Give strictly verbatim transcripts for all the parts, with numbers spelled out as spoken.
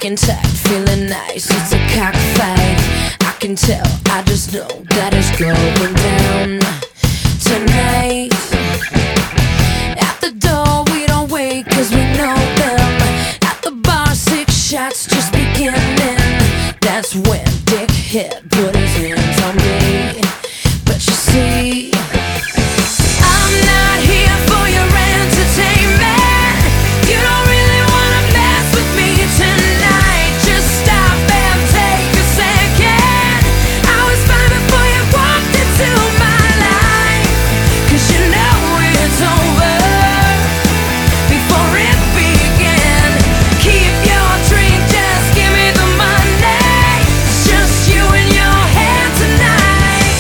Looking tight, feeling nice, it's a cockfight. I can tell, I just know that it's going down tonight. At the door we don't wait cause we know them. At the bar six shots just beginning. That's when Dickhead put his hands on me. But you see, I'm not here for your entertainment. You don't really wanna mess with me tonight. Just stop and take a second. I was fine before you walked into my life. Cause you know it's over before it began. Keep your drink, just give me the money. It's just you and your hand tonight.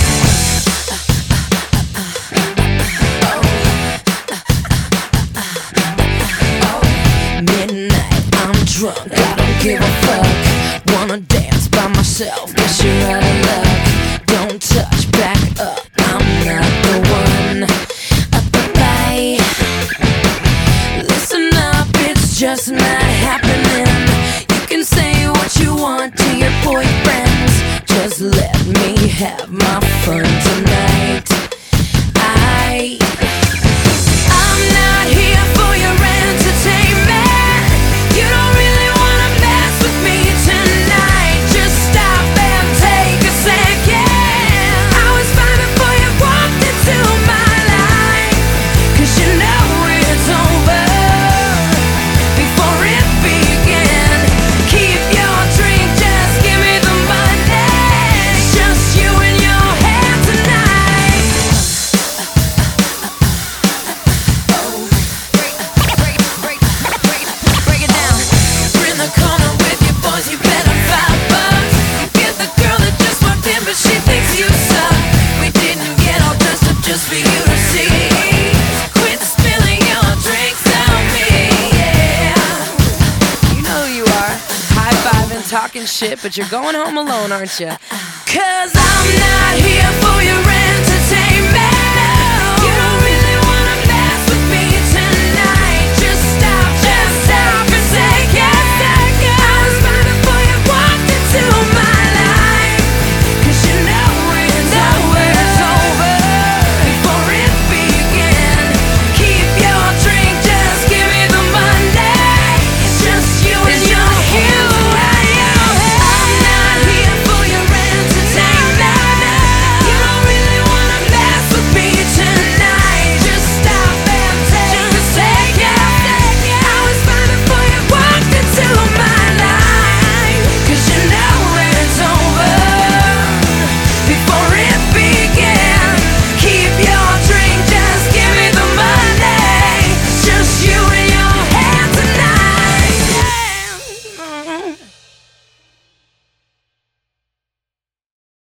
Midnight, I'm drunk, I don't give a fuck. Wanna dance by myself, guess you're out of luck. Don't touch, back up, I'm not the one. Up the bay. Listen up, it's just not happening. You can say what you want to your boyfriends. Just let me have my fun tonight. I I'm not here for your entertainment. You don't really wanna mess with me tonight. Just stop and take a second. I was fine before you walked into my life. Cause you know it's over before it began. Keep your drink, just give me the money. It's just you and your hand tonight. Break it down. We're in the corner with your boys, you better five bucks. You get the girl that just walked in, but she thinks you suck. We didn't get all dressed up just for you to see. Quit spilling your drinks on me, yeah. You know who you are. High-fiving, talking shit, but you're going home alone, aren't you? Cause I'm not here for your entertainment.